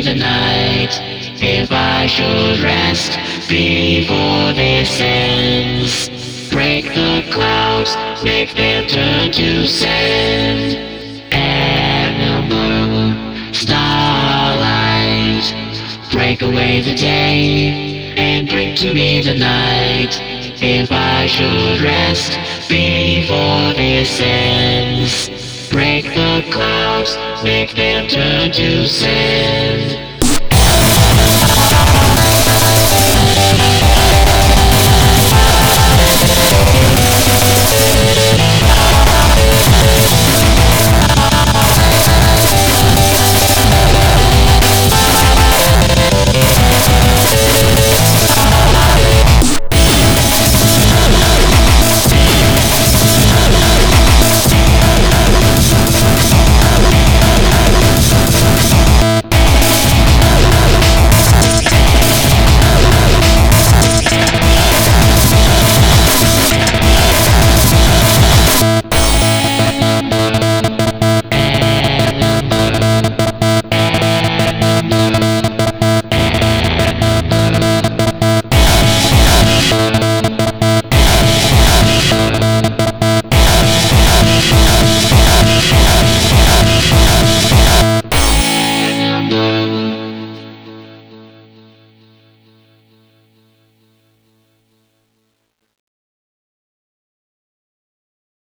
the night. If I should rest before this ends, break the clouds, make them turn to sand. Animal starlight, break away the day and bring to me the night. If I should rest before this ends, break the clouds, make them turn to sand.